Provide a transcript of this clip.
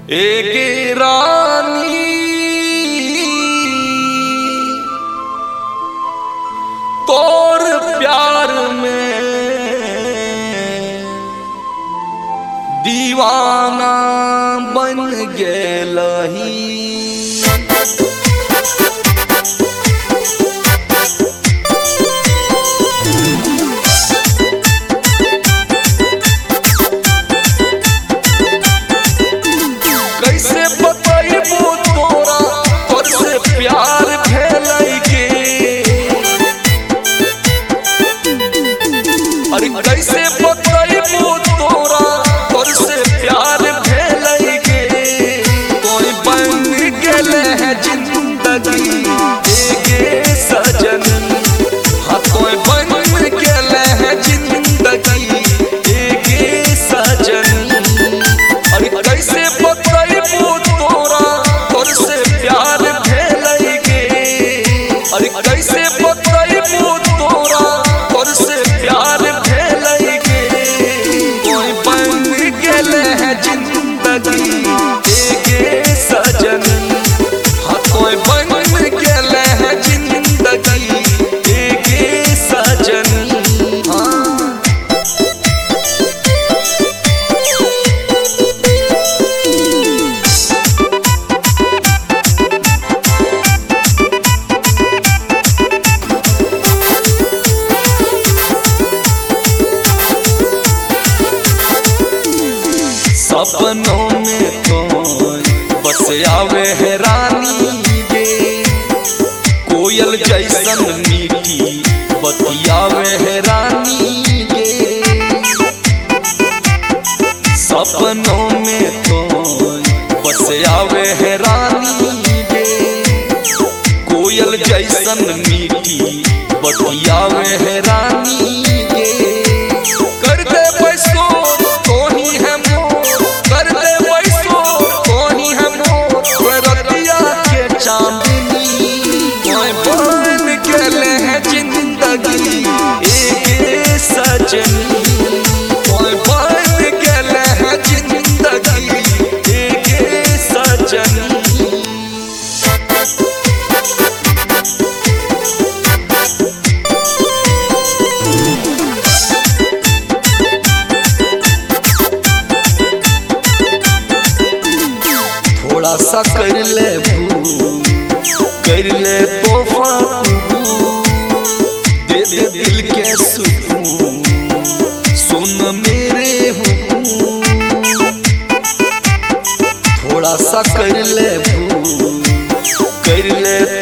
एक रानी तोर प्यार में दीवाना बन गेलही। कैसे बतैबू तोरा तोर से प्यार भेलै के, अरे कैसे बतैबू तोरा तोर से प्यार भेलै के। कोई बन गेले है जिंदगी एके सजन, हाँ कोई बन गेले है जिंदगी एके सजन। अरे कैसे बतैबू तोरा तोर से प्यार भेलै के, अरे कैसे बतैबू तोरा तोर से प्यार भेलै के। कोई बन गेले है जिंदगी एके सजन, हाँ कोई बन गेले है जिंदगी एके सजन। सपनों में तो बस आवे है रानी गे, कोयल जैसन मीठी बतियावे है रानी गे। सपनों में तो बस आवे है रानी गे, कोयल जैसन मीठी बतियावे है रानी गे। कर दे पैसो कोही है मोर, कर दे पैसो कोही है मोर, रतिया के चांदनी। कोई बन गेले है जिंदगी एके सजनी, कोई बन गेले है जिंदगी एके सजनी। थोड़ा सा कर ले कर ले तोहफा, दे दे दिल के सुकून, सुन मेरे हुक्म। थोड़ा सा कर ले